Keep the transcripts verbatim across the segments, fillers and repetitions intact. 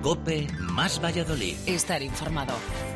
COPE más Valladolid. Estar informado.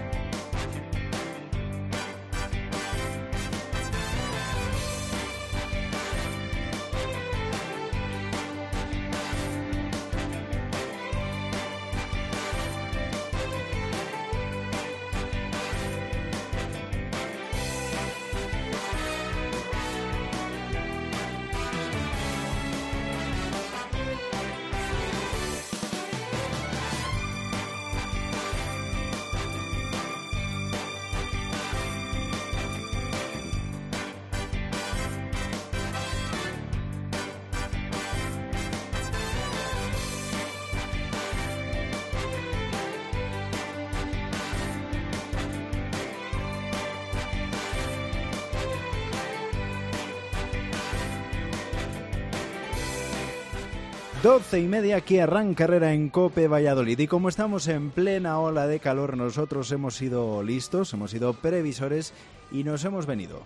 Doce y media, aquí arranca carrera en COPE Valladolid. Y como estamos en plena ola de calor, nosotros hemos sido listos, hemos sido previsores y nos hemos venido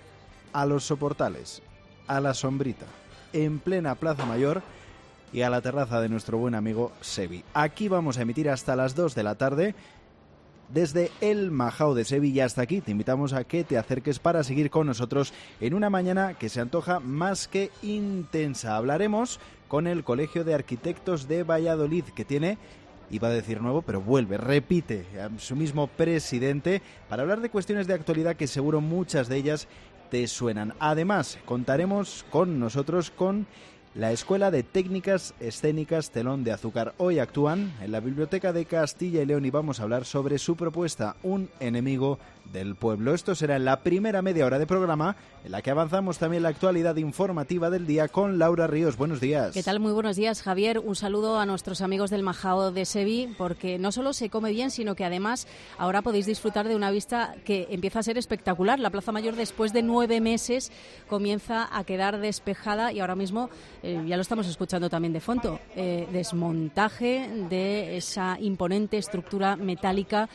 a los soportales, a la sombrita, en plena Plaza Mayor y a la terraza de nuestro buen amigo Sevi. Aquí vamos a emitir hasta las dos de la tarde desde el Majao de Sevilla hasta aquí. Te invitamos a que te acerques para seguir con nosotros en una mañana que se antoja más que intensa. Hablaremos con el Colegio de Arquitectos de Valladolid, que tiene, iba a decir nuevo, pero vuelve, repite a su mismo presidente para hablar de cuestiones de actualidad que seguro muchas de ellas te suenan. Además, contaremos con nosotros con la Escuela de Técnicas Escénicas Telón de Azúcar. Hoy actúan en la Biblioteca de Castilla y León y vamos a hablar sobre su propuesta, Un enemigo del pueblo. Esto será en la primera media hora de programa, en la que avanzamos también la actualidad informativa del día con Laura Ríos. Buenos días. ¿Qué tal? Muy buenos días, Javier. Un saludo a nuestros amigos del Majao de Sevi, porque no solo se come bien, sino que además ahora podéis disfrutar de una vista que empieza a ser espectacular. La Plaza Mayor, después de nueve meses, comienza a quedar despejada y ahora mismo, eh, ya lo estamos escuchando también de fondo, eh, desmontaje de esa imponente estructura metálica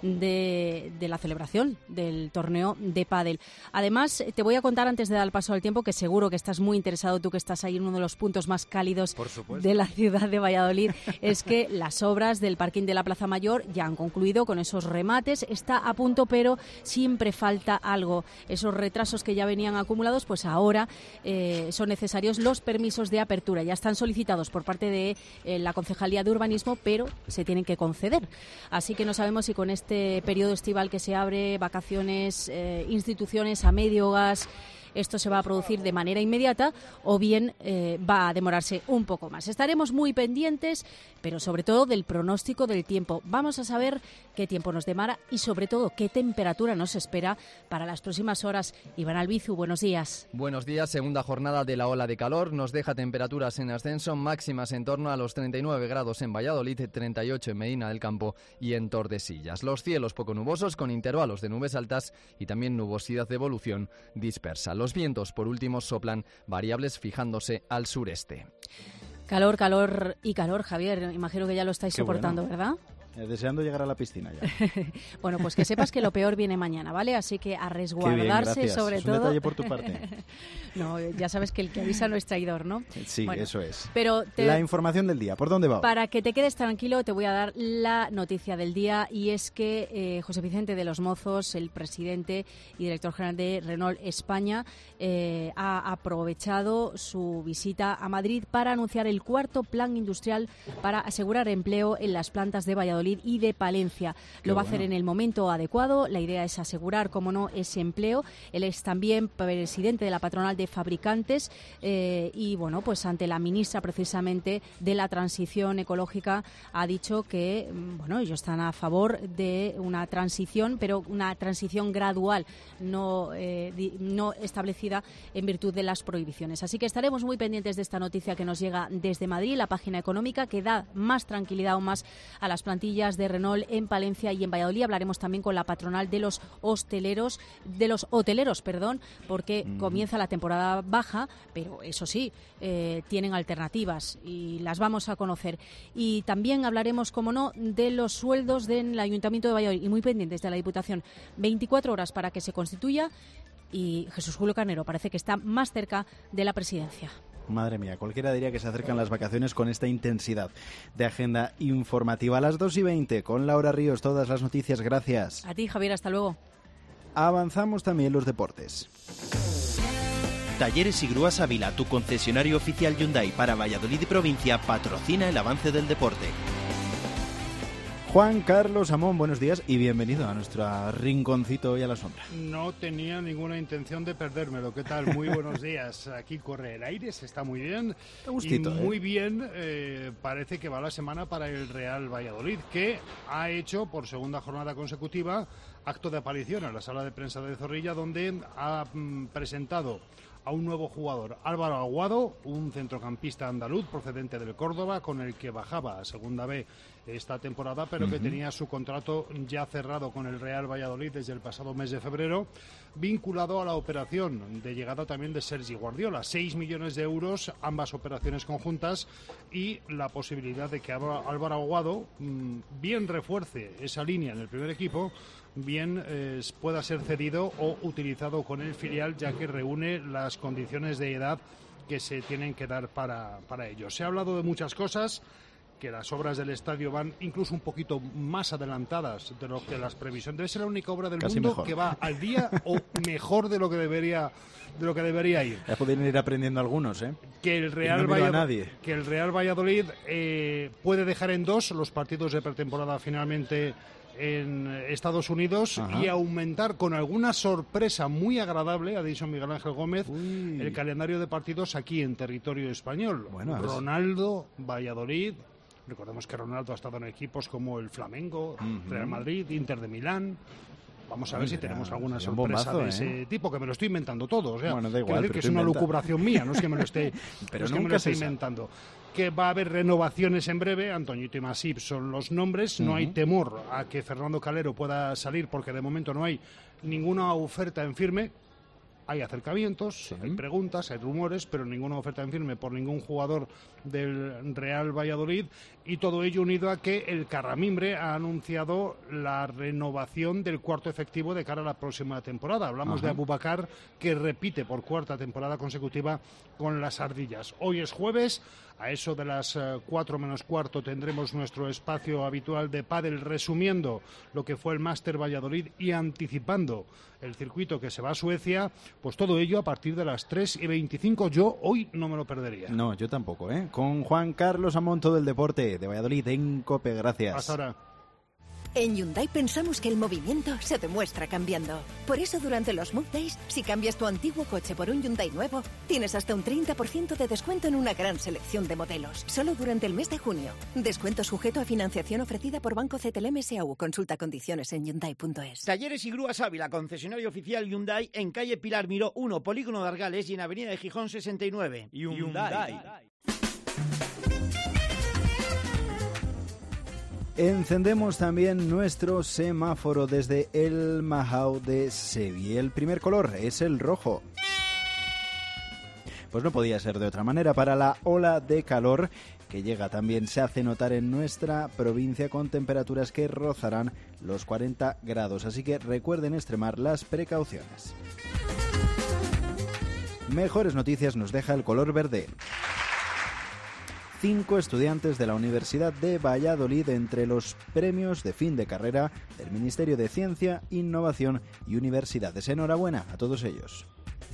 de, de la celebración del torneo de pádel. Además, te voy a contar antes de dar el paso al tiempo, que seguro que estás muy interesado, tú que estás ahí en uno de los puntos más cálidos de la ciudad de Valladolid, es que las obras del parking de la Plaza Mayor ya han concluido con esos remates, está a punto, pero siempre falta algo. Esos retrasos que ya venían acumulados, pues ahora eh, son necesarios los permisos de apertura. Ya están solicitados por parte de eh, la Concejalía de Urbanismo, pero se tienen que conceder. Así que no sabemos si con este periodo estival que se abre, vacaciones, eh, instituciones a medio gas, esto se va a producir de manera inmediata o bien eh, va a demorarse un poco más. Estaremos muy pendientes, pero sobre todo del pronóstico del tiempo. Vamos a saber qué tiempo nos demara y sobre todo qué temperatura nos espera para las próximas horas. Iván Albizu, buenos días. Buenos días. Segunda jornada de la ola de calor nos deja temperaturas en ascenso, máximas en torno a los treinta y nueve grados en Valladolid, treinta y ocho en Medina del Campo y en Tordesillas. Los cielos poco nubosos con intervalos de nubes altas y también nubosidad de evolución dispersa. Los vientos, por último, soplan variables fijándose al sureste. Calor, calor y calor, Javier. Imagino que ya lo estáis Qué soportando, bueno. ¿verdad? Eh, deseando llegar a la piscina ya. Bueno, pues que sepas que lo peor viene mañana, ¿vale? Así que a resguardarse. Qué bien, sobre es todo. un detalle por tu parte. No, ya sabes que el que avisa no es traidor, ¿no? Sí, bueno, eso es. Pero te... La información del día, ¿por dónde va? Para que te quedes tranquilo, te voy a dar la noticia del día, y es que eh, José Vicente de los Mozos, el presidente y director general de Renault España, eh, ha aprovechado su visita a Madrid para anunciar el cuarto plan industrial para asegurar empleo en las plantas de Valladolid y de Palencia. Qué Lo va bueno. a hacer en el momento adecuado. La idea es asegurar, como no, ese empleo. Él es también presidente de la patronal de fabricantes eh, y, bueno, pues ante la ministra precisamente de la transición ecológica ha dicho que, bueno, ellos están a favor de una transición, pero una transición gradual, no, eh, di, no establecida en virtud de las prohibiciones. Así que estaremos muy pendientes de esta noticia que nos llega desde Madrid, la página económica, que da más tranquilidad aún más a las plantillas de Renault en Palencia y en Valladolid. Hablaremos también con la patronal de los hosteleros, de los hoteleros, perdón, porque mm. comienza la temporada baja, pero eso sí, eh, tienen alternativas y las vamos a conocer. Y también hablaremos, como no, de los sueldos del Ayuntamiento de Valladolid, y muy pendientes de la Diputación. veinticuatro horas para que se constituya y Jesús Julio Carnero parece que está más cerca de la presidencia. Madre mía, cualquiera diría que se acercan las vacaciones con esta intensidad de agenda informativa. A las dos y veinte, con Laura Ríos, todas las noticias. Gracias. A ti, Javier, hasta luego. Avanzamos también los deportes. Talleres y Grúas Ávila, tu concesionario oficial Hyundai para Valladolid y provincia, patrocina el avance del deporte. Juan Carlos Amón, buenos días y bienvenido a nuestro rinconcito hoy a la sombra. No tenía ninguna intención de perdérmelo. ¿Qué tal? Muy buenos días. Aquí corre el aire, se está muy bien. Gustito, y muy ¿eh? bien, eh, parece que va la semana para el Real Valladolid, que ha hecho por segunda jornada consecutiva acto de aparición en la sala de prensa de Zorrilla, donde ha mm, presentado a un nuevo jugador, Álvaro Aguado, un centrocampista andaluz procedente del Córdoba, con el que bajaba a Segunda B esta temporada, pero uh-huh. que tenía su contrato ya cerrado con el Real Valladolid desde el pasado mes de febrero, vinculado a la operación de llegada también de Sergi Guardiola. seis millones de euros, ambas operaciones conjuntas, y la posibilidad de que Álvaro Aguado mmm, bien refuerce esa línea en el primer equipo, bien eh, pueda ser cedido o utilizado con el filial, ya que reúne las condiciones de edad que se tienen que dar para, para ello. Se ha hablado de muchas cosas, que las obras del estadio van incluso un poquito más adelantadas de lo que las previsiones. Debe ser la única obra del Casi mundo mejor. que va al día o mejor de lo que debería de lo que debería ir. Ya podrían ir aprendiendo algunos, ¿eh? Que el Real, no miro a Valladolid, nadie. que el Real Valladolid eh, puede dejar en dos los partidos de pretemporada finalmente en Estados Unidos. Ajá. Y aumentar con alguna sorpresa muy agradable, ha dicho Miguel Ángel Gómez, Uy. el calendario de partidos aquí en territorio español. Bueno, Ronaldo, Valladolid. Recordemos que Ronaldo ha estado en equipos como el Flamengo, uh-huh. Real Madrid, Inter de Milán. Vamos a ver si tenemos alguna sorpresa bombazo, de ese ¿eh? tipo, que me lo estoy inventando todo. O sea, bueno, da igual, decir que es una inventa. lucubración mía, no es que me lo esté, pero no es que me lo esté inventando. Que va a haber renovaciones en breve. Antoñito y Masip son los nombres. Uh-huh. No hay temor a que Fernando Calero pueda salir, porque de momento no hay ninguna oferta en firme. Hay acercamientos, sí. hay preguntas, hay rumores, pero ninguna oferta en firme por ningún jugador del Real Valladolid, y todo ello unido a que el Carramimbre ha anunciado la renovación del cuarto efectivo de cara a la próxima temporada. Hablamos Ajá. de Abubakar, que repite por cuarta temporada consecutiva con las Ardillas. Hoy es jueves, a eso de las cuatro menos cuarto tendremos nuestro espacio habitual de pádel, resumiendo lo que fue el Máster Valladolid y anticipando el circuito que se va a Suecia. Pues todo ello a partir de las tres y veinticinco. Yo hoy no me lo perdería. No, yo tampoco, ¿eh? Con Juan Carlos Amón, todo el deporte de Valladolid en COPE. Gracias. Hasta ahora. En Hyundai pensamos que el movimiento se demuestra cambiando. Por eso durante los Move Days, si cambias tu antiguo coche por un Hyundai nuevo, tienes hasta un treinta por ciento de descuento en una gran selección de modelos. Solo durante el mes de junio. Descuento sujeto a financiación ofrecida por Banco C T L M S A U. Consulta condiciones en Hyundai punto es. Talleres y Grúas Ávila, concesionario oficial Hyundai en calle Pilar Miró uno, Polígono de Argales, y en avenida de Gijón sesenta y nueve. Hyundai. Hyundai. Encendemos también nuestro semáforo desde el Mahou de Sevilla. El primer color es el rojo. Pues no podía ser de otra manera para la ola de calor que llega también, se hace notar en nuestra provincia, con temperaturas que rozarán los cuarenta grados. Así que recuerden extremar las precauciones. Mejores noticias nos deja el color verde. Cinco estudiantes de la Universidad de Valladolid entre los premios de fin de carrera del Ministerio de Ciencia, Innovación y Universidades. Enhorabuena a todos ellos.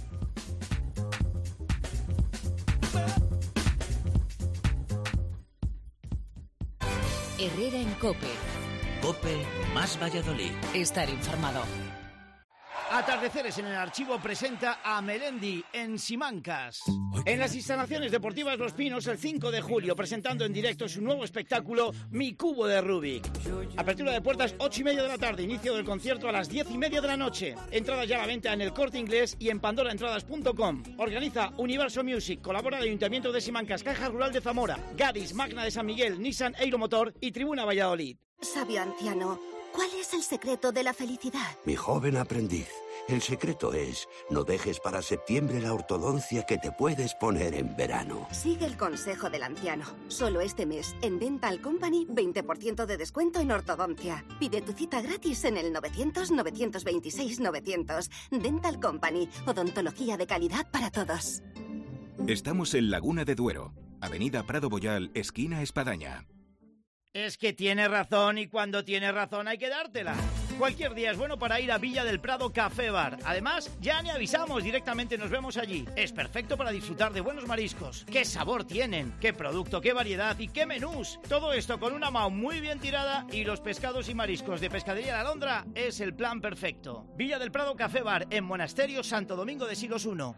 Herrera en COPE. COPE más Valladolid. Estar informado. Atardeceres en el Archivo presenta a Melendi en Simancas. En las instalaciones deportivas Los Pinos, el cinco de julio, presentando en directo su nuevo espectáculo Mi Cubo de Rubik. Apertura de puertas ocho y media de la tarde, inicio del concierto a las diez y media de la noche. Entradas ya a la venta en El Corte Inglés y en pandora entradas punto com. Organiza Universo Music, colabora el Ayuntamiento de Simancas, Caja Rural de Zamora, Gadis, Magna de San Miguel, Nissan Aeromotor y Tribuna Valladolid. Sabio anciano, ¿cuál es el secreto de la felicidad? Mi joven aprendiz, el secreto es: no dejes para septiembre la ortodoncia que te puedes poner en verano. Sigue el consejo del anciano. Solo este mes, en Dental Company, veinte por ciento de descuento en ortodoncia. Pide tu cita gratis en el novecientos, novecientos veintiséis, novecientos. Dental Company, odontología de calidad para todos. Estamos en Laguna de Duero, Avenida Prado Boyal, esquina Espadaña. Es que tiene razón y cuando tiene razón hay que dártela. Cualquier día es bueno para ir a Villa del Prado Café Bar. Además, ya ni avisamos, directamente nos vemos allí. Es perfecto para disfrutar de buenos mariscos. ¿Qué sabor tienen? ¿Qué producto? ¿Qué variedad? ¿Y qué menús? Todo esto con una M A U muy bien tirada y los pescados y mariscos de Pescadería La Alondra es el plan perfecto. Villa del Prado Café Bar en Monasterio Santo Domingo de Silos uno.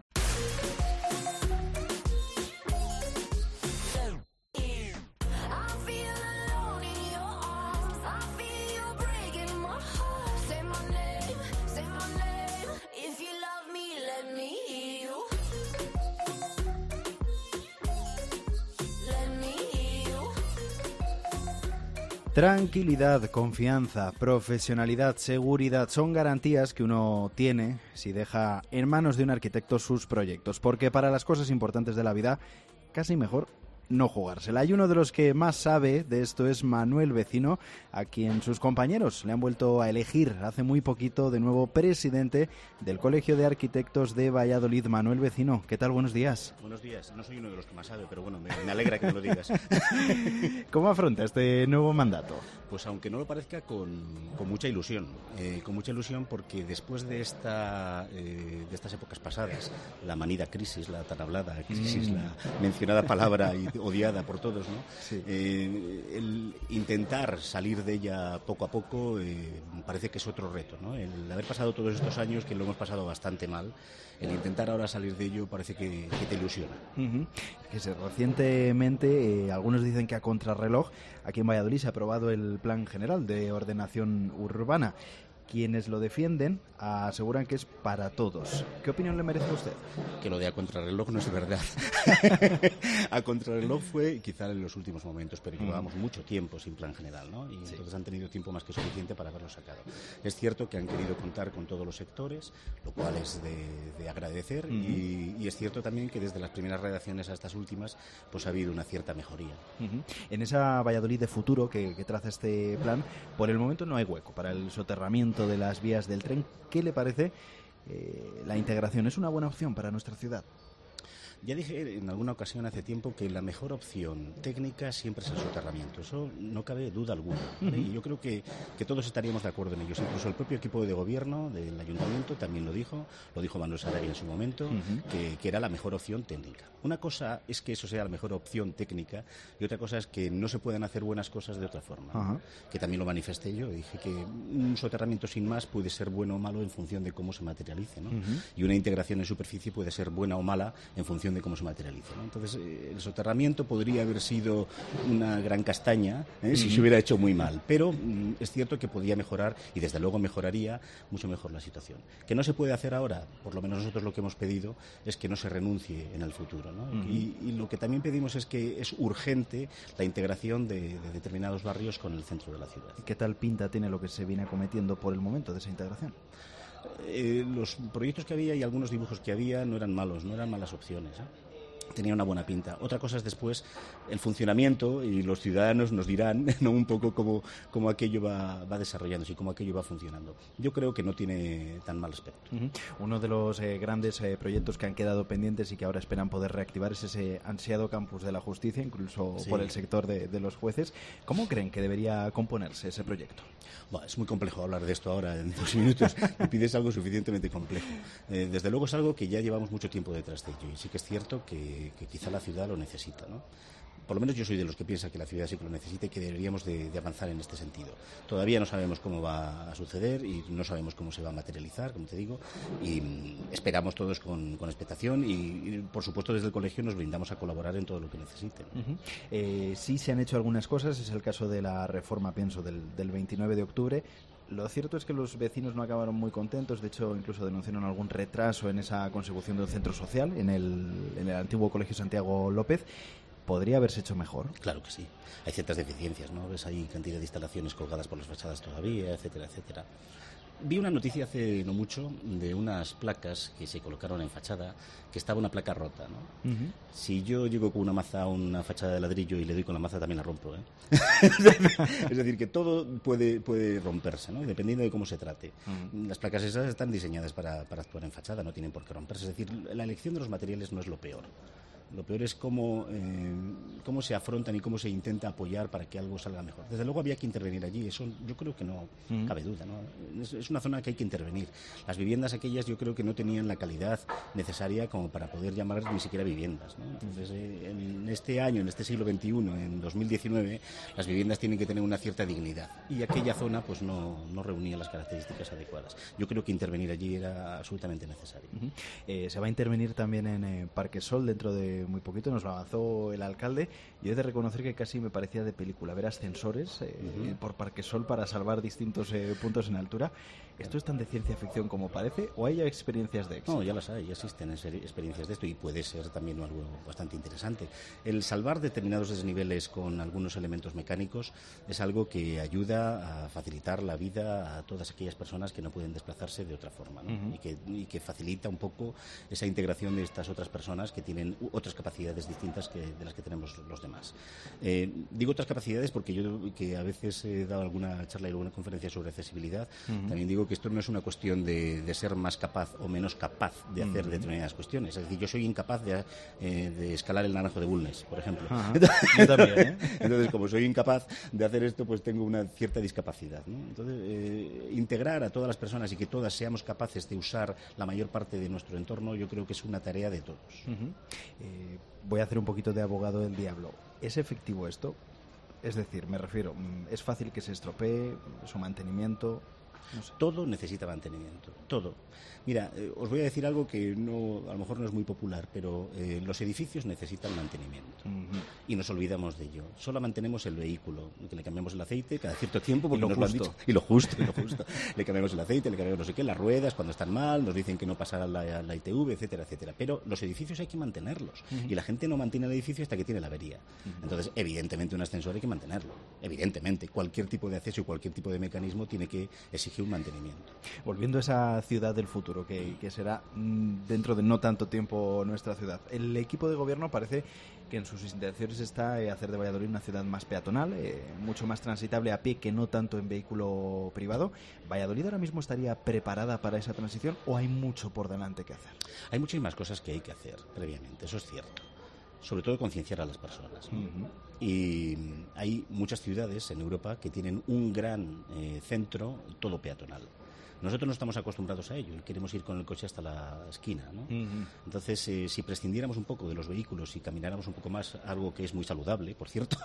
Tranquilidad, confianza, profesionalidad, seguridad son garantías que uno tiene si deja en manos de un arquitecto sus proyectos, porque para las cosas importantes de la vida casi mejor no jugársela. Y uno de los que más sabe de esto es Manuel Vecino, a quien sus compañeros le han vuelto a elegir hace muy poquito de nuevo presidente del Colegio de Arquitectos de Valladolid. Manuel Vecino, ¿qué tal? Buenos días. Buenos días. No soy uno de los que más sabe, pero bueno, me, me alegra que me lo digas. ¿Cómo afronta este nuevo mandato? Pues aunque no lo parezca, con, con mucha ilusión. Eh, con mucha ilusión porque después de esta eh, de estas épocas pasadas, la manida crisis, la tan hablada crisis, mm. la mencionada palabra y odiada por todos, ¿no? Sí. Eh, el intentar salir de ella poco a poco eh, parece que es otro reto, ¿no? El haber pasado todos estos años, que lo hemos pasado bastante mal, el intentar ahora salir de ello parece que, que te ilusiona. Uh-huh. Que se, recientemente, eh, algunos dicen que a contrarreloj, aquí en Valladolid se ha aprobado el Plan General de Ordenación Urbana. Quienes lo defienden aseguran que es para todos. ¿Qué opinión le merece a usted? Que lo de a contrarreloj no es verdad. A contrarreloj fue quizá en los últimos momentos, pero llevábamos mm. mucho tiempo sin plan general, ¿no? Y sí. entonces han tenido tiempo más que suficiente para haberlo sacado. Es cierto que han querido contar con todos los sectores, lo cual es de, de agradecer, mm-hmm. y, y es cierto también que desde las primeras redacciones a estas últimas pues ha habido una cierta mejoría. Mm-hmm. En esa Valladolid de futuro que, que traza este plan, por el momento no hay hueco para el soterramiento de las vías del tren. ¿Qué le parece eh, la integración? ¿Es una buena opción para nuestra ciudad? Ya dije en alguna ocasión hace tiempo que la mejor opción técnica siempre es el soterramiento. Eso no cabe duda alguna, ¿vale? Uh-huh. Y yo creo que, que todos estaríamos de acuerdo en ello. Incluso el propio equipo de gobierno del ayuntamiento también lo dijo, lo dijo Manuel Sarabia en su momento, uh-huh. que, que era la mejor opción técnica. Una cosa es que eso sea la mejor opción técnica y otra cosa es que no se puedan hacer buenas cosas de otra forma, uh-huh. ¿no? Que también lo manifesté yo. Dije que un soterramiento sin más puede ser bueno o malo en función de cómo se materialice, ¿no? Uh-huh. Y una integración en superficie puede ser buena o mala en función de cómo se materialice, ¿no? Entonces, eh, el soterramiento podría haber sido una gran castaña, ¿eh? uh-huh. si se hubiera hecho muy mal, pero mm, es cierto que podía mejorar y desde luego mejoraría mucho mejor la situación. Que no se puede hacer ahora, por lo menos nosotros lo que hemos pedido es que no se renuncie en el futuro, ¿no? Uh-huh. y, y lo que también pedimos es que es urgente la integración de, de determinados barrios con el centro de la ciudad. ¿Y qué tal pinta tiene lo que se viene acometiendo por el momento de esa integración? Eh, los proyectos que había y algunos dibujos que había no eran malos, no eran malas opciones, ¿eh? Tenía una buena pinta. Otra cosa es después el funcionamiento y los ciudadanos nos dirán, ¿no?, un poco cómo, cómo aquello va, va desarrollándose y cómo aquello va funcionando. Yo creo que no tiene tan mal aspecto. Uh-huh. Uno de los eh, grandes eh, proyectos que han quedado pendientes y que ahora esperan poder reactivar es ese ansiado campus de la justicia, incluso sí. por el sector de, de los jueces. ¿Cómo creen que debería componerse ese proyecto? Bueno, es muy complejo hablar de esto ahora en dos minutos. Me pides algo suficientemente complejo. Eh, desde luego es algo que ya llevamos mucho tiempo detrás de ello y sí que es cierto que, que quizá la ciudad lo necesita, ¿no? Por lo menos yo soy de los que piensa que la ciudad sí que lo necesita y que deberíamos de, de avanzar en este sentido. Todavía no sabemos cómo va a suceder y no sabemos cómo se va a materializar, como te digo, y mm, esperamos todos con, con expectación y, y, por supuesto, desde el colegio nos brindamos a colaborar en todo lo que necesiten. Uh-huh. Eh, sí se han hecho algunas cosas, es el caso de la reforma, pienso, del, del veintinueve de octubre. Lo cierto es que los vecinos no acabaron muy contentos, de hecho incluso denunciaron algún retraso en esa consecución de un centro social en el, en el antiguo Colegio Santiago López. ¿Podría haberse hecho mejor? Claro que sí. Hay ciertas deficiencias, ¿no? Ves ahí cantidad de instalaciones colgadas por las fachadas todavía, etcétera, etcétera. Vi una noticia hace no mucho de unas placas que se colocaron en fachada, que estaba una placa rota, ¿no? Uh-huh. Si yo llego con una maza a una fachada de ladrillo y le doy con la maza, también la rompo, ¿eh? Es decir, que todo puede, puede romperse, ¿no? Dependiendo de cómo se trate. Uh-huh. Las placas esas están diseñadas para, para actuar en fachada, no tienen por qué romperse. Es decir, la elección de los materiales no es lo peor. Lo peor es cómo, eh, cómo se afrontan y cómo se intenta apoyar para que algo salga mejor. Desde luego había que intervenir allí, eso yo creo que no mm. cabe duda, ¿no? Es, es una zona que hay que intervenir. Las viviendas aquellas yo creo que no tenían la calidad necesaria como para poder llamarlas ni siquiera viviendas, ¿no? Entonces, eh, en este año, en este siglo veintiuno, en dos mil diecinueve, las viviendas tienen que tener una cierta dignidad. Y aquella zona pues no, no reunía las características adecuadas. Yo creo que intervenir allí era absolutamente necesario. Uh-huh. eh, se va a intervenir también en eh, Parquesol dentro de muy poquito, nos lo avanzó el alcalde. Yo he de reconocer que casi me parecía de película ver ascensores eh, uh-huh. por Parquesol para salvar distintos eh, puntos en altura. ¿Esto es tan de ciencia ficción como parece o hay ya experiencias de éxito? No, ya las hay, ya existen experiencias de esto y puede ser también algo bastante interesante. El salvar determinados desniveles con algunos elementos mecánicos es algo que ayuda a facilitar la vida a todas aquellas personas que no pueden desplazarse de otra forma, ¿no? uh-huh. y, que, y que facilita un poco esa integración de estas otras personas que tienen otras capacidades distintas que de las que tenemos los demás. Eh, digo otras capacidades porque yo que a veces he dado alguna charla y alguna conferencia sobre accesibilidad, uh-huh. también digo que esto no es una cuestión de, de ser más capaz o menos capaz de hacer uh-huh. determinadas cuestiones. Es decir, yo soy incapaz de, eh, de escalar el naranjo de Bulnes, por ejemplo. Uh-huh. Yo también, ¿eh? Entonces, como soy incapaz de hacer esto, pues tengo una cierta discapacidad, ¿no? Entonces, eh, integrar a todas las personas y que todas seamos capaces de usar la mayor parte de nuestro entorno, yo creo que es una tarea de todos. Uh-huh. eh, voy a hacer un poquito de abogado del diablo. ¿Es efectivo esto? Es decir, me refiero, ¿es fácil que se estropee su mantenimiento? No sé. Todo necesita mantenimiento, todo. Mira, eh, os voy a decir algo que no, a lo mejor no es muy popular, pero eh, los edificios necesitan mantenimiento. Uh-huh. Y nos olvidamos de ello. Solo mantenemos el vehículo, que le cambiamos el aceite cada cierto tiempo, porque nos lo han dicho. Y lo justo, y lo justo. Le cambiamos el aceite, le cambiamos no sé qué, las ruedas cuando están mal, nos dicen que no pasará la, la I T V, etcétera, etcétera. Pero los edificios hay que mantenerlos. Uh-huh. Y la gente no mantiene el edificio hasta que tiene la avería. Uh-huh. Entonces, evidentemente, un ascensor hay que mantenerlo. Evidentemente. Cualquier tipo de acceso y cualquier tipo de mecanismo tiene que exigir un mantenimiento. Volviendo a esa ciudad del futuro, que, que será mmm, dentro de no tanto tiempo nuestra ciudad, el equipo de gobierno parece que en sus intenciones está eh, hacer de Valladolid una ciudad más peatonal, eh, mucho más transitable a pie que no tanto en vehículo privado. ¿Valladolid ahora mismo estaría preparada para esa transición o hay mucho por delante que hacer? Hay muchísimas cosas que hay que hacer previamente, eso es cierto. Sobre todo concienciar a las personas, ¿no? Uh-huh. Y hay muchas ciudades en Europa que tienen un gran eh, centro todo peatonal. Nosotros no estamos acostumbrados a ello y queremos ir con el coche hasta la esquina, ¿no? Uh-huh. Entonces, eh, si prescindiéramos un poco de los vehículos y camináramos un poco más, algo que es muy saludable, por cierto,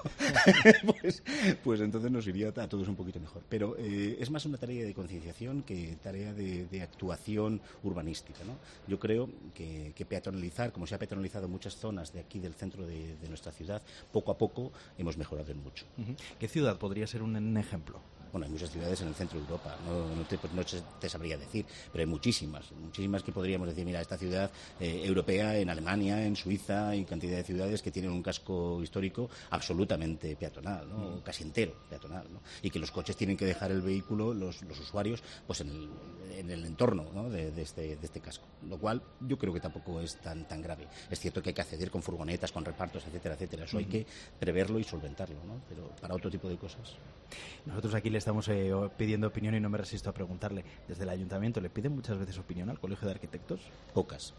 pues, pues entonces nos iría a todos un poquito mejor. Pero eh, es más una tarea de concienciación que tarea de, de actuación urbanística, ¿no? Yo creo que, que peatonalizar, como se ha peatonalizado muchas zonas de aquí del centro de, de nuestra ciudad, poco a poco hemos mejorado en mucho. Uh-huh. ¿Qué ciudad podría ser un, un ejemplo? Bueno, hay muchas ciudades en el centro de Europa, no, no, te, pues no te sabría decir, pero hay muchísimas, muchísimas que podríamos decir, mira, esta ciudad eh, europea, en Alemania, en Suiza, hay cantidad de ciudades que tienen un casco histórico absolutamente peatonal, ¿no? Mm. Casi entero peatonal, ¿no? Y que los coches tienen que dejar el vehículo, los, los usuarios, pues en el, en el entorno, ¿no? de, de, este, de este casco, lo cual yo creo que tampoco es tan, tan grave. Es cierto que hay que acceder con furgonetas, con repartos, etcétera, etcétera, eso mm. hay que preverlo y solventarlo, ¿no? Pero para otro tipo de cosas. Nosotros aquí le estamos eh, pidiendo opinión y no me resisto a preguntarle. Desde el ayuntamiento, ¿le piden muchas veces opinión al Colegio de Arquitectos? Pocas.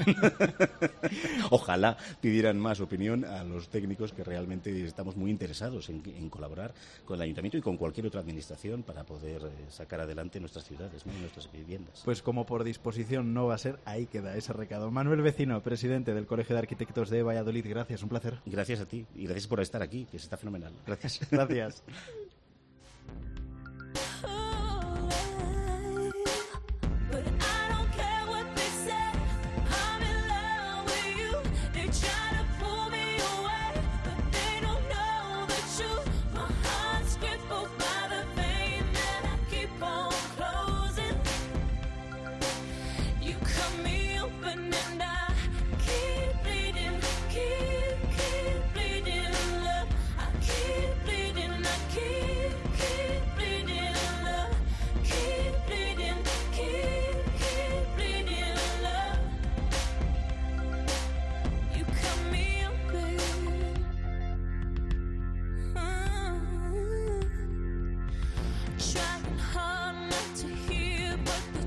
Ojalá pidieran más opinión a los técnicos, que realmente estamos muy interesados en, en colaborar con el ayuntamiento y con cualquier otra administración para poder eh, sacar adelante nuestras ciudades, ¿no? Nuestras viviendas. Pues como por disposición no va a ser, ahí queda ese recado. Manuel Vecino, presidente del Colegio de Arquitectos de Valladolid, gracias, un placer. Gracias a ti y gracias por estar aquí, que está fenomenal. Gracias. Gracias.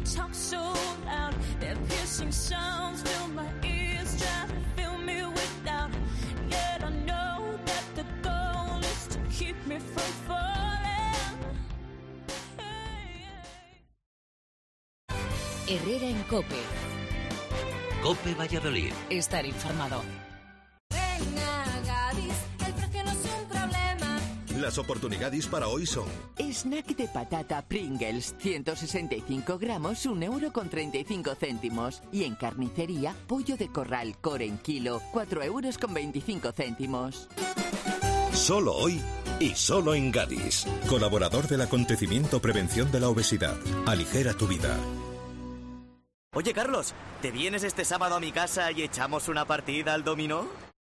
Sounds fill my ears, try to fill me with doubt. Herrera en COPE. COPE Valladolid. Estar informado. Ven a Gadis, el precio no es un problema. Las oportunidades para hoy son: snack de patata Pringles, ciento sesenta y cinco gramos, un euro con treinta y cinco céntimos. Y en carnicería, pollo de corral core en kilo, cuatro euros con veinticinco céntimos. Solo hoy y solo en Gadis. Colaborador del acontecimiento Prevención de la Obesidad. Aligera tu vida. Oye, Carlos, ¿te vienes este sábado a mi casa y echamos una partida al dominó?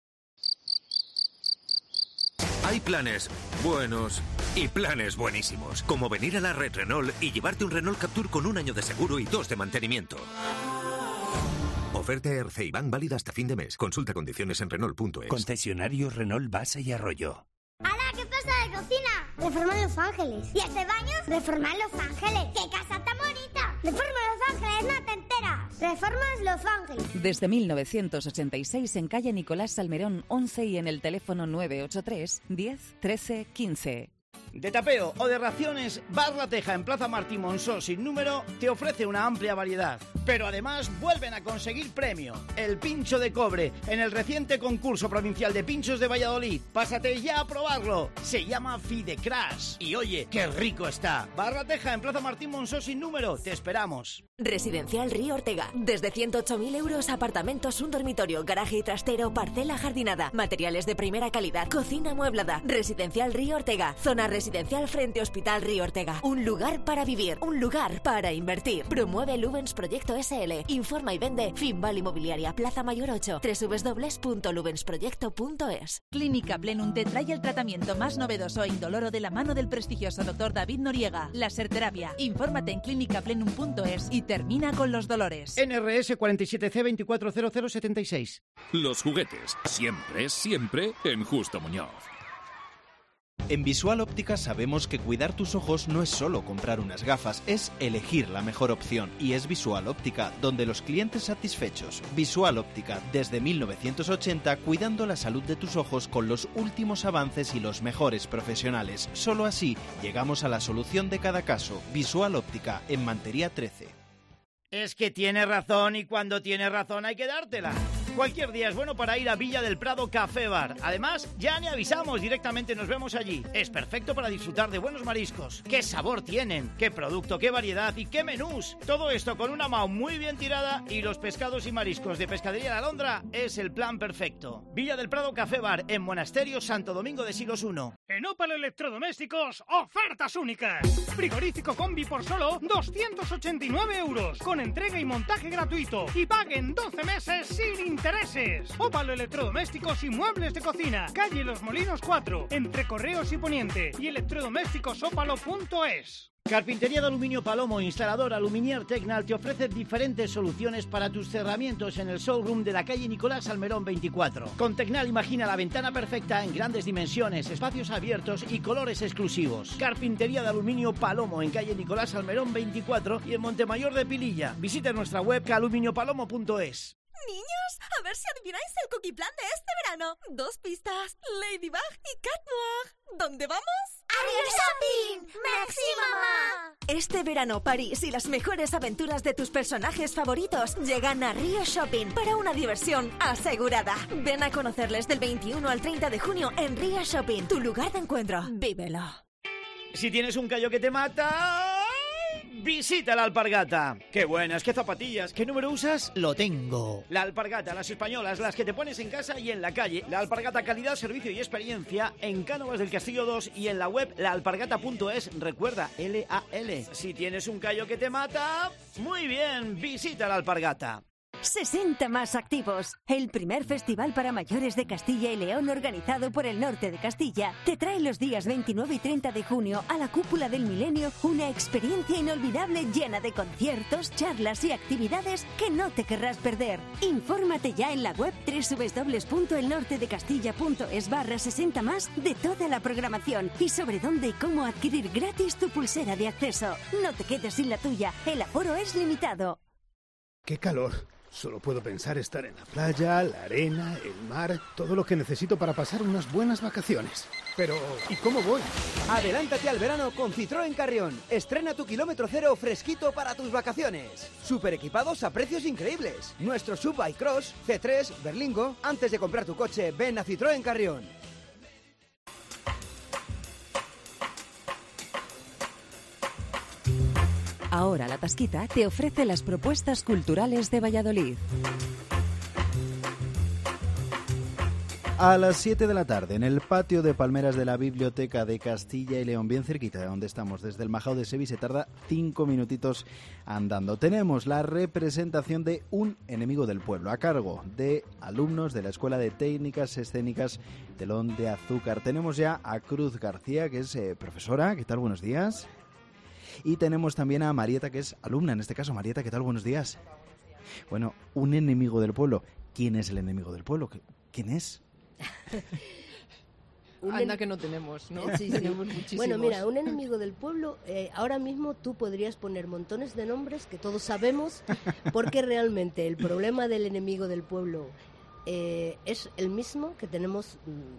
Hay planes buenos y planes buenísimos, como venir a la Red Renault y llevarte un Renault Captur con un año de seguro y dos de mantenimiento. Oferta E R C I Bank válida hasta fin de mes. Consulta condiciones en Renault punto es. Concesionario Renault Basa y Arroyo. ¡Hala! ¿Qué pasa de cocina? Reforma Los Ángeles. ¿Y este baño? Reforma Los Ángeles. ¡Qué casa tan bonita! Reforma Los Ángeles, no te enteras. Reformas Los Ángeles. Desde mil novecientos ochenta y seis en calle Nicolás Salmerón once y en el teléfono nueve ocho tres, diez, trece, quince. De tapeo o de raciones, Bar La Teja en Plaza Martí Monzó sin número te ofrece una amplia variedad. Pero además vuelven a conseguir premio, el pincho de cobre, en el reciente concurso provincial de pinchos de Valladolid. Pásate ya a probarlo. Se llama Fidecrash. Y oye, qué rico está. Bar La Teja en Plaza Martí Monzó sin número. Te esperamos. Residencial Río Ortega. Desde ciento ocho mil euros, apartamentos, un dormitorio, garaje y trastero, parcela jardinada, materiales de primera calidad, cocina amueblada. Residencial Río Ortega. Zona residencial frente Hospital Río Ortega. Un lugar para vivir, un lugar para invertir. Promueve Lubens Proyecto S L. Informa y vende Finval Inmobiliaria, Plaza Mayor ocho, doble u doble u doble u punto lubens proyecto punto es. Clínica Plenum te trae el tratamiento más novedoso e indoloro de la mano del prestigioso doctor David Noriega. Laserterapia. Infórmate en clínica plenum punto es y termina con los dolores. N R S cuarenta y siete C veinticuatro cero cero setenta y seis. Los juguetes, siempre, siempre en Justo Muñoz. En Visual Óptica sabemos que cuidar tus ojos no es solo comprar unas gafas, es elegir la mejor opción. Y es Visual Óptica, donde los clientes satisfechos. Visual Óptica, desde mil novecientos ochenta, cuidando la salud de tus ojos con los últimos avances y los mejores profesionales. Solo así llegamos a la solución de cada caso. Visual Óptica, en Mantería trece. Es que tiene razón y cuando tiene razón hay que dártela. Cualquier día es bueno para ir a Villa del Prado Café Bar. Además, ya ni avisamos, directamente nos vemos allí. Es perfecto para disfrutar de buenos mariscos. ¿Qué sabor tienen? ¿Qué producto? ¿Qué variedad? ¿Y qué menús? Todo esto con una mao muy bien tirada y los pescados y mariscos de Pescadería La Alondra es el plan perfecto. Villa del Prado Café Bar en Monasterio Santo Domingo de Silos uno. En Opal Electrodomésticos, ofertas únicas. Frigorífico combi por solo doscientos ochenta y nueve euros, con entrega y montaje gratuito. Y paguen doce meses sin intereses. Opal Electrodomésticos y muebles de cocina. Calle Los Molinos cuatro, entre Correos y Poniente. Y electrodomésticos ópalo punto es. Carpintería de Aluminio Palomo, instalador Aluminier Tecnal, te ofrece diferentes soluciones para tus cerramientos en el showroom de la calle Nicolás Salmerón veinticuatro. Con Tecnal imagina la ventana perfecta en grandes dimensiones, espacios abiertos y colores exclusivos. Carpintería de Aluminio Palomo en calle Nicolás Salmerón veinticuatro y en Montemayor de Pililla. Visita nuestra web aluminio palomo punto es. Niños, a ver si adivináis el cookie plan de este verano. Dos pistas, Ladybug y Catwalk. ¿Dónde vamos? ¡A Río Shopping! ¡Merci, mamá! Este verano, París y las mejores aventuras de tus personajes favoritos llegan a Río Shopping para una diversión asegurada. Ven a conocerles del veintiuno al treinta de junio en Río Shopping, tu lugar de encuentro. Vívelo. Si tienes un callo que te mata... visita la Alpargata. ¡Qué buenas! ¡Qué zapatillas! ¿Qué número usas? Lo tengo. La Alpargata, las españolas, las que te pones en casa y en la calle. La Alpargata, calidad, servicio y experiencia en Cánovas del Castillo dos y en la web la alpargata punto es. Recuerda, L A L. Si tienes un callo que te mata, muy bien, visita la Alpargata. sesenta más activos. El primer festival para mayores de Castilla y León organizado por el norte de Castilla te trae los días veintinueve y treinta de junio a la Cúpula del Milenio una experiencia inolvidable llena de conciertos, charlas y actividades que no te querrás perder. Infórmate ya en la web doble u doble u doble u punto el norte de castilla punto es barra sesenta más de toda la programación y sobre dónde y cómo adquirir gratis tu pulsera de acceso. No te quedes sin la tuya, el aforo es limitado. ¡Qué calor! Solo puedo pensar estar en la playa, la arena, el mar, todo lo que necesito para pasar unas buenas vacaciones. Pero, ¿y cómo voy? Adelántate al verano con Citroën Carrión. Estrena tu kilómetro cero fresquito para tus vacaciones. Super equipados a precios increíbles. Nuestro Sub iCross, C tres, Berlingo. Antes de comprar tu coche, ven a Citroën Carrión. Ahora La Tasquita te ofrece las propuestas culturales de Valladolid. A las siete de la tarde, en el patio de palmeras de la Biblioteca de Castilla y León, bien cerquita de donde estamos, desde el Majao de Sevi, se tarda cinco minutitos andando. Tenemos la representación de Un enemigo del pueblo, a cargo de alumnos de la Escuela de Técnicas Escénicas Telón de Azúcar. Tenemos ya a Cruz García, que es eh, profesora. ¿Qué tal? Buenos días. Y tenemos también a Marieta, que es alumna, en este caso. Marieta, ¿qué tal? Buenos días. Bueno, un enemigo del pueblo. ¿Quién es el enemigo del pueblo? ¿Quién es? Anda que no tenemos, ¿no? Sí, sí. Tenemos muchísimos. Bueno, mira, un enemigo del pueblo, eh, ahora mismo tú podrías poner montones de nombres que todos sabemos, porque realmente el problema del enemigo del pueblo eh, es el mismo que tenemos.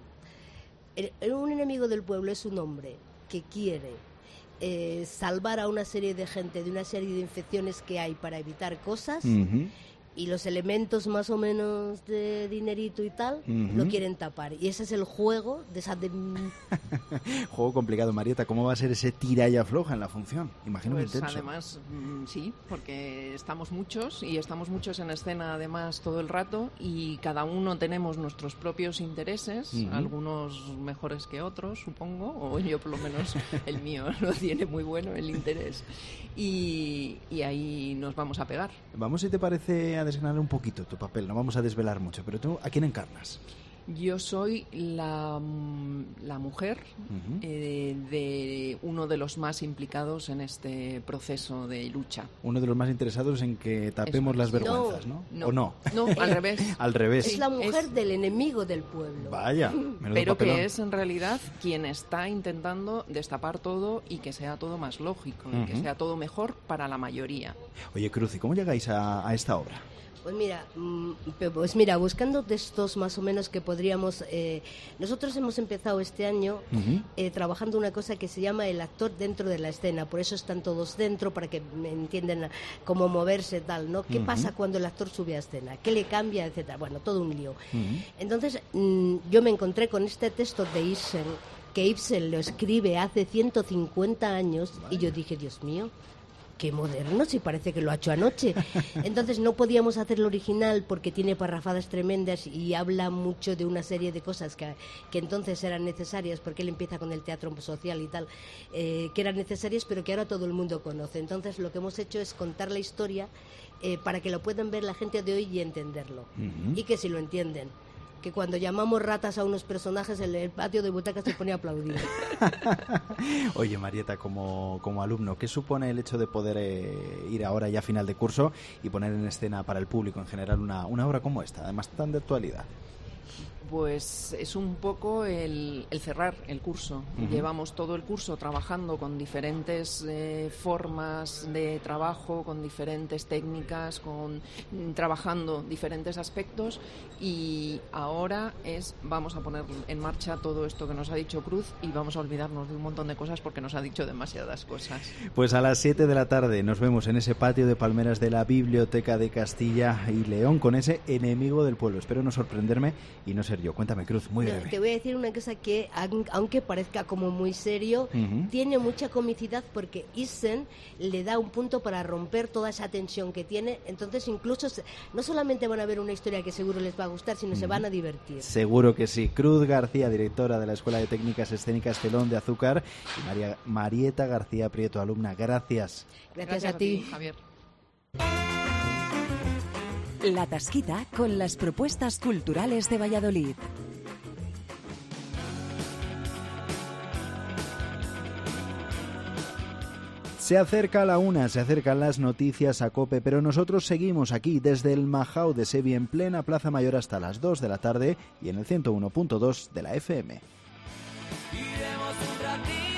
El, el, un enemigo del pueblo es un hombre que quiere eh, salvar a una serie de gente de una serie de infecciones que hay para evitar cosas. Uh-huh. Y los elementos más o menos de dinerito y tal, uh-huh, lo quieren tapar. Y ese es el juego de esa... De... Juego complicado, Marieta. ¿Cómo va a ser ese tira y afloja en la función? Imagino pues intenso. Además, mmm, sí, porque estamos muchos y estamos muchos en escena además todo el rato y cada uno tenemos nuestros propios intereses, uh-huh, algunos mejores que otros, supongo, o yo por lo menos el mío lo tiene muy bueno, el interés. Y, y ahí nos vamos a pegar. Vamos, si te parece, a desgranar un poquito tu papel, no vamos a desvelar mucho, pero tú, ¿a quién encarnas? Yo soy la, la mujer uh-huh, eh, de uno de los más implicados en este proceso de lucha. Uno de los más interesados en que tapemos Eso, las vergüenzas, ¿no? ¿no? ¿O no? No, al revés. Al revés. Es la mujer es... del enemigo del pueblo. Vaya, pero papelón. Que es en realidad quien está intentando destapar todo y que sea todo más lógico, uh-huh, y que sea todo mejor para la mayoría. Oye, Cruz, ¿y cómo llegáis a, a esta obra? Pues mira, pues mira, buscando textos más o menos que podríamos... Eh, nosotros hemos empezado este año uh-huh, eh, trabajando una cosa que se llama el actor dentro de la escena, por eso están todos dentro, para que me entiendan cómo moverse tal, ¿no? ¿Qué uh-huh, pasa cuando el actor sube a escena? ¿Qué le cambia? Etcétera. Bueno, todo un lío. Uh-huh. Entonces, mmm, yo me encontré con este texto de Ibsen, que Ibsen lo escribe hace ciento cincuenta años, vale, y yo dije, Dios mío, qué moderno, si parece que lo ha hecho anoche. Entonces no podíamos hacerlo original porque tiene parrafadas tremendas y habla mucho de una serie de cosas que, que entonces eran necesarias, porque él empieza con el teatro social y tal, eh, que eran necesarias pero que ahora todo el mundo conoce. Entonces lo que hemos hecho es contar la historia eh, para que lo puedan ver la gente de hoy y entenderlo. Uh-huh. Y que si lo entienden, que cuando llamamos ratas a unos personajes, el, el patio de butacas se pone a aplaudir. Oye, Marieta, como, como alumno, ¿qué supone el hecho de poder eh, ir ahora ya a final de curso y poner en escena para el público en general una, una obra como esta, además tan de actualidad? Pues es un poco el, el cerrar el curso. Uh-huh. Llevamos todo el curso trabajando con diferentes eh, formas de trabajo, con diferentes técnicas, con trabajando diferentes aspectos y ahora es vamos a poner en marcha todo esto que nos ha dicho Cruz y vamos a olvidarnos de un montón de cosas porque nos ha dicho demasiadas cosas. Pues a las siete de la tarde nos vemos en ese patio de palmeras de la Biblioteca de Castilla y León con ese enemigo del pueblo. Espero no sorprenderme y no ser yo. Cuéntame, Cruz, muy breve. No, te voy a decir una cosa que, aunque parezca como muy serio, uh-huh, tiene mucha comicidad porque Ibsen le da un punto para romper toda esa tensión que tiene. Entonces, incluso, no solamente van a ver una historia que seguro les va a gustar, sino uh-huh, se van a divertir. Seguro que sí. Cruz García, directora de la Escuela de Técnicas Escénicas Telón de Azúcar, y María, Marieta García Prieto, alumna. Gracias. Gracias, Gracias a, a ti, ti, Javier. La Tasquita con las propuestas culturales de Valladolid. Se acerca la una, se acercan las noticias a COPE, pero nosotros seguimos aquí desde el Majao de Sevi en plena Plaza Mayor hasta las dos de la tarde y en el ciento uno punto dos de la F M. Iremos un ratito.